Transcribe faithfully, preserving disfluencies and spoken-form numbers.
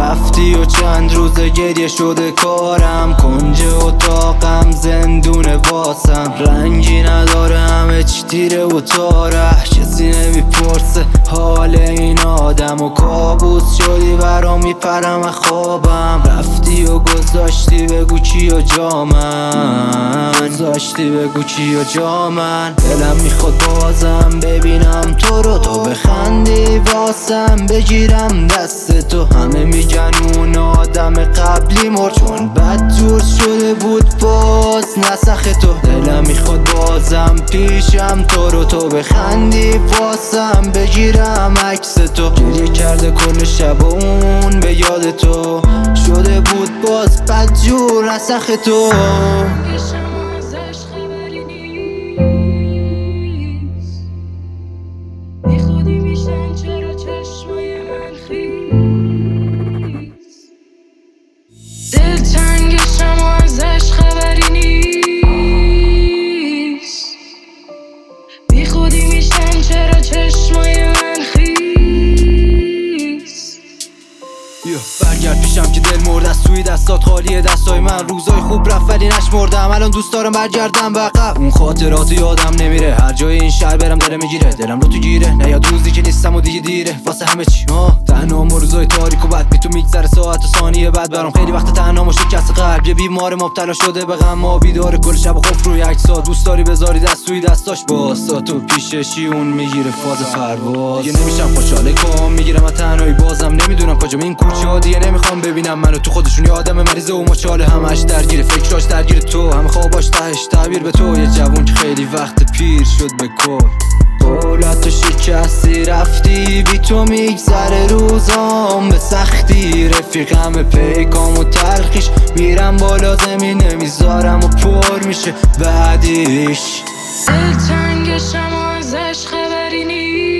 رفتی و چند روز گریه شده کارم، کنج اتاقم زندون واسم، رنگی نداره همه چی تیره و تاره، کسی نمیپرسه حال این آدم و کابوس شدی برام میپرم از خوابم. رفتی و گذاشتی بگو کیا جا من، گذاشتی بگو کیا جا من. دلم میخواد بازم ببینم تو رو، تو بخندی واسم بگیرم دست تو. همه میگن اون آدم قبلی مرد چون بد جور شده بود باز نسخ تو. دلم میخواد بازم پیشم تو رو، تو بخندی واسم بگیرم عکس تو. گریه کرده کل شب اون به یاد تو، شده بود باز بد جور نسخ تو. دلتنگشم و ازش خبری نیست، بی خودی میشن چرا چشمای من خیس. یا برگرد پیشم که دل مرد از توی دستات خالیه دستای من. روزای خوب رفت ولی نشمردم، الان دوست دارم برگردم به عقب. اون خاطرات یادم نمیره، هر جای این شهر برم دلم میگیره، دلم رو تو گیره. نیاد روزی که نیستم و دیگه دیره واسه همه چی ها. تنهام و روزای تاریک و بد بی تو میگذره ساعت و ثانیه بعد برام خیلی وقت تنهام و شکست قلب. یه بیمار مبتلا شده به غم ما بیدار کل شب و خوف روی عکسات. دوست داری بذاری دست توی دستاش باسا تو پیششی اون میگیره فاز پرواز. دیگه نمیشم خوشحال کام میگیرم از تنهایی بازم نمیدونم کجام این کوچه ها. دیگه نمیخوام ببینم منو تو خودشون، یه آدم مریضه و مچاله همش درگیر فکراش درگیر تو. همه خواباش تهش تعبیر به تو، یه جوون که خیلی وقت پیر شد به کور. قولاتو شکستی رفتی بی تو میگذره روزام به سختی. رفیقم پیکام و تلخیش میرم بالا زمین نمیذارم و پر میشه بعدیش. دلتنگشم و ازش خبری نیست،